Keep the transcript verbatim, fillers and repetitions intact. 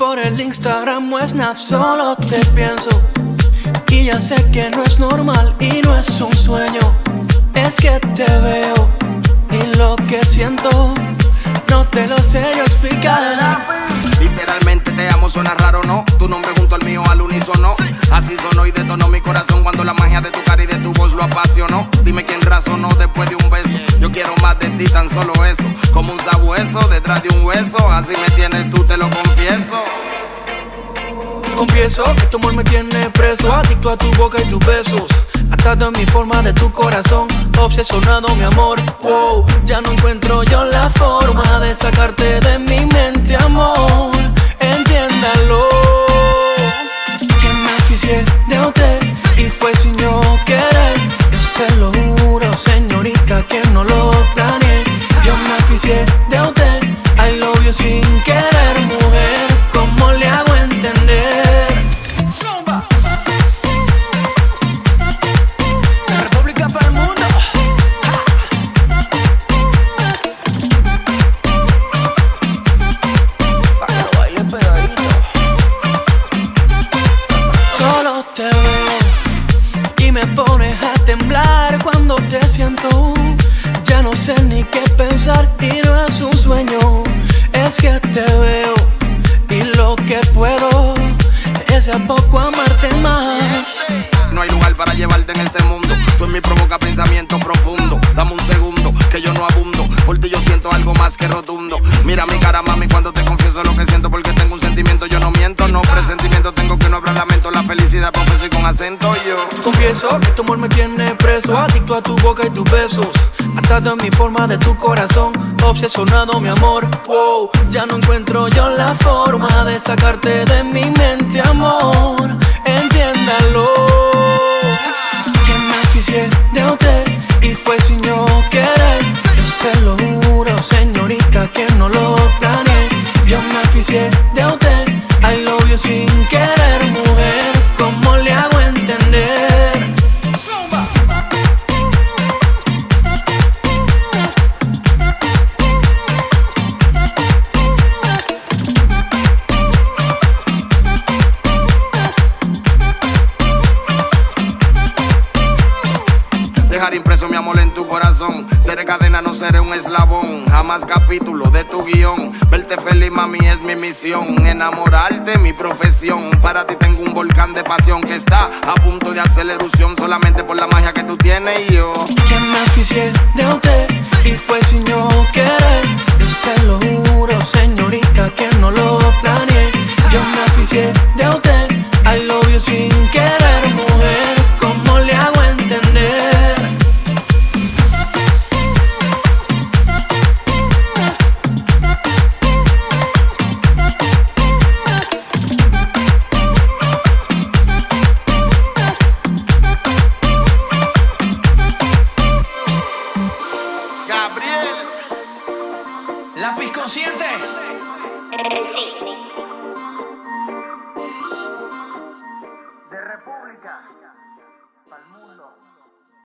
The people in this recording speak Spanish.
Por el Instagram o Snap solo te pienso. Y ya sé que no es normal y no es un sueño. Es que te veo y lo que siento no te lo sé yo explicar. Literalmente te amo, suena raro, ¿no? Tu nombre junto al mío al unísono. Así sonó y detonó mi corazón cuando la magia de tu cara y de tu voz lo apasionó. Dime quién razonó después de un beso. Yo quiero más de ti, tan solo eso. Como un sabueso detrás de un hueso. Así me tienes tú, te lo confieso. Confieso que tu amor me tiene preso, adicto a tu boca y tus besos, atado en mi forma de tu corazón, obsesionado mi amor. Wow, ya no encuentro yo la forma de sacarte de mi mente, amor. Entiéndalo, que me aficié de usted y fue sin yo querer. Yo se lo juro, señorita, que no lo planeé. Yo me aficié de usted, I love you sin querer, mujer. ¿Cómo le hago entender? Te veo y me pones a temblar cuando te siento. Ya no sé ni qué pensar y no es un sueño. Es que te veo y lo que puedo es a poco amarte más. No hay lugar para llevarte en este mundo. Tú en mí provoca pensamiento profundo. Dame un segundo que yo no abundo. Por ti yo siento algo más que rotundo. Mira mi cara, mami, cuando te confieso lo que siento. Porque tengo un sentimiento, yo no miento. No presentimiento, tengo que no habrá lamento. La felicidad profeso y con acento yo. Confieso que tu amor me tiene preso, adicto a tu boca y tus besos, atado en mi forma de tu corazón, obsesionado mi amor. Wow, ya no encuentro yo la forma de sacarte de mi mente, amor. Entiéndalo, que me aficié de usted y fue sin yo querer. Yo se lo juro, señorita, que no lo planeé. Yo me aficié de usted, I love you sin querer, mujer. ¿Cómo le hago entender? Dejar impreso mi amor en tu corazón. Seré cadena, no seré un eslabón. Jamás capítulo de tu guión. Verte feliz, mami, es mi misión. Enamorarte, mi profesión. Para ti tengo un volcán de pasión que está a punto de hacer erupción solamente por la magia que tú tienes y yo. Que me aficié de usted y fue sin yo querer. Yo se lo juro, señorita, que no lo planeé. Yo me aficié de usted, I love you sin querer, mujer. ¿Cómo le hago entender? Lápiz consciente. De República para el mundo.